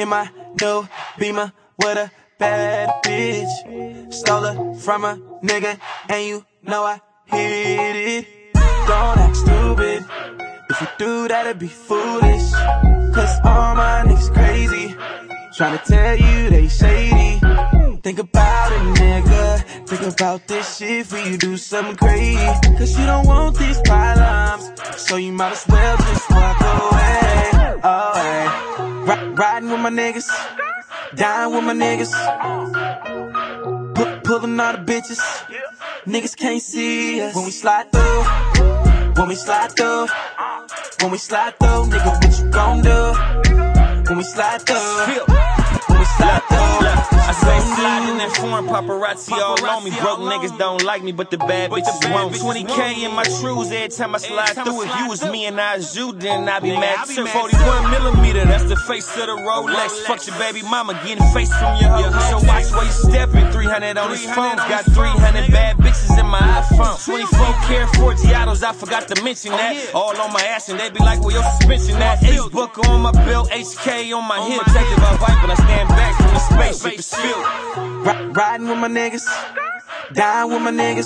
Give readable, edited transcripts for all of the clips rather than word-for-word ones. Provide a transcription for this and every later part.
in my new Beamer with a bad bitch. Stole her from a nigga, and you know I hit it. Don't act stupid. If you do that, it'd be foolish. Cause all my niggas crazy, tryna tell you they shady. Think about it, nigga. Think about this shit before you do something crazy. Cause you don't want these problems, so you might as well just walk away. Oh, hey. Riding with my niggas, dying with my niggas, pulling all the bitches. Niggas can't see us when we slide through. When we slide through. When we slide through, nigga, what you gon' do? When we slide through. When we slide through. I say slide in that foreign paparazzi all on me. Broke niggas don't like me, but the bad bitches won't. 20K in my trues every time I slide through. If you was me and I was you, then I'd be mad too. 41mm, that's the face of the Rolex. Fuck your baby mama, getting face from your hoe. So watch where you steppin'. 300 on his phone, got 300 bad bitches in my iPhone. 24 karat Forgiatos, I forgot to mention that. All on my ass and they be like, well, your suspension that. Ace book on my belt, HK on my hip. Protected by Viper, I stand back from the spaceship. It's spilled. Riding with my niggas, dying with my niggas,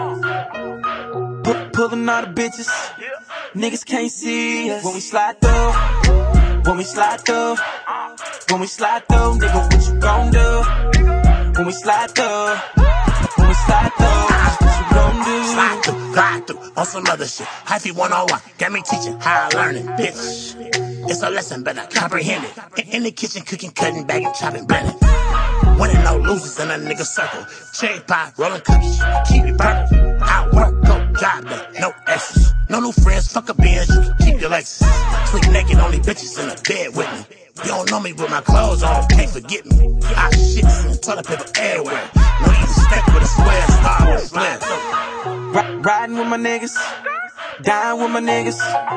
pulling all the bitches. Niggas can't see us when we slide through. When we slide through. When we slide through, nigga, what you gon' do? When we slide through. When we slide through, what you gon' do? Slide through, on some other shit. Hyphy 101, got me teaching how I learn it, bitch. It's a lesson, better comprehend it. In the kitchen, cooking, cutting, bagging, chopping, blending. Winning, no losers in a nigga circle. Cherry pie, rolling cookies, keep it burning. I work, go job day, no extras. No new friends, fuck a Benz, you can keep your Lexus. Sleep naked, only bitches in the bed with me. You don't know me with my clothes on, can't forget me. I shits and toilet paper everywhere. No easy step with a square, star with a flare. Riding with my niggas, dying with my niggas,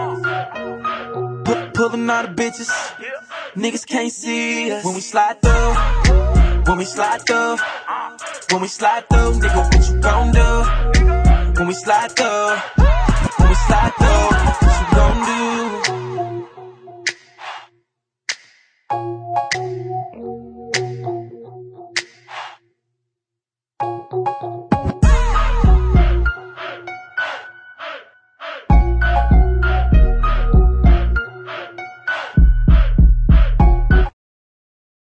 pulling all the bitches. Niggas can't see us when we slide through. When we slide through. When we slide through, nigga, what you gon' do? When we slide through.